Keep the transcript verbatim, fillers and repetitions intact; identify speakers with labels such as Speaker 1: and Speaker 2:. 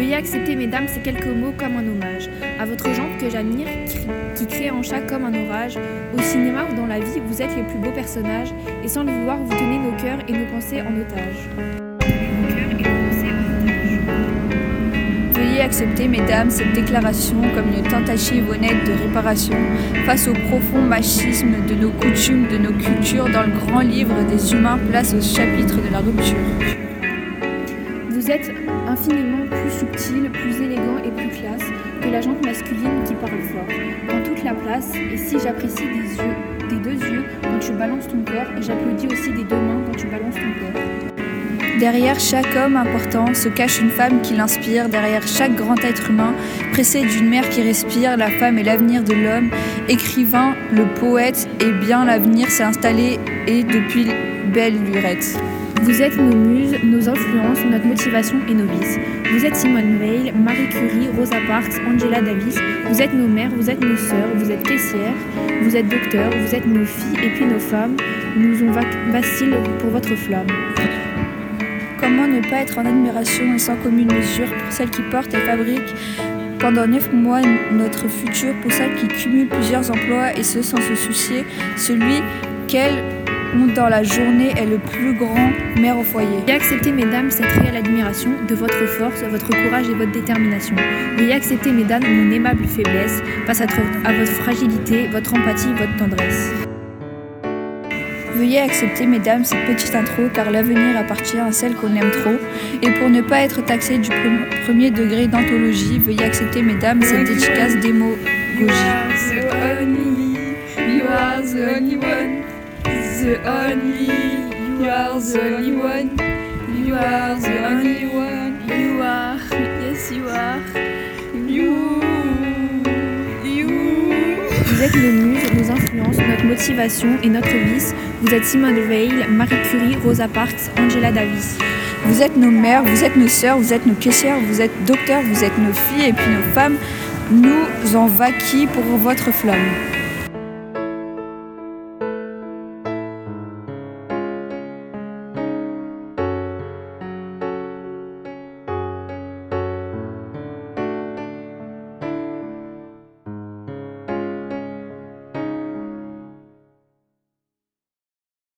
Speaker 1: Veuillez accepter, mesdames, ces quelques mots comme un hommage à votre gente que j'admire, qui crée en chaque comme un orage. Au cinéma ou dans la vie, vous êtes les plus beaux personnages, et sans le vouloir, vous tenez nos cœurs et nos pensées en otage.
Speaker 2: Veuillez accepter, mesdames, cette déclaration comme une tentative honnête de réparation face au profond machisme de nos coutumes, de nos cultures dans le grand livre des humains, place au chapitre de la rupture.
Speaker 1: Vous êtes infiniment plus subtil, plus élégant et plus classe que la gente masculine qui parle fort. Dans toute la place, et si j'apprécie des yeux, des deux yeux quand tu balances ton corps, j'applaudis aussi des deux mains quand tu balances ton corps.
Speaker 2: Derrière chaque homme important se cache une femme qui l'inspire. Derrière chaque grand être humain, pressé d'une mère qui respire, la femme est l'avenir de l'homme. Écrivain, le poète, et bien l'avenir s'est installé et depuis belle lurette.
Speaker 1: Vous êtes nos muses, nos influences, notre motivation et nos vices. Vous êtes Simone Veil, Marie Curie, Rosa Parks, Angela Davis. Vous êtes nos mères, vous êtes nos sœurs, vous êtes caissières, vous êtes docteurs, vous êtes nos filles et puis nos femmes. Nous on vacille pour votre flamme.
Speaker 2: Comment ne pas être en admiration et sans commune mesure pour celles qui portent et fabriquent pendant neuf mois notre futur, pour celles qui cumulent plusieurs emplois et ce sans se soucier, celui qu'elles ont dans la journée est le plus grand mère au foyer.
Speaker 1: Veuillez accepter, mesdames, cette réelle admiration de votre force, votre courage et votre détermination. Veuillez accepter, mesdames, mon aimable faiblesse face à, à votre fragilité, votre empathie, votre tendresse.
Speaker 2: Veuillez accepter, mesdames, cette petite intro, car l'avenir appartient à celle qu'on aime trop. Et pour ne pas être taxé du premier degré d'anthologie, veuillez accepter, mesdames, cette dédicace démagogie.
Speaker 3: You are the only, you are the only one, the only, you are the only one, you are the only one, you are, yes you are, you, you.
Speaker 1: Vous êtes nos muses, nos influences, notre motivation et notre vice. Vous êtes Simone Veil, Marie Curie, Rosa Parks, Angela Davis.
Speaker 2: Vous êtes nos mères, vous êtes nos sœurs, vous êtes nos caissières, vous êtes docteurs, vous êtes nos filles et puis nos femmes. Nous en vaquis pour votre flamme.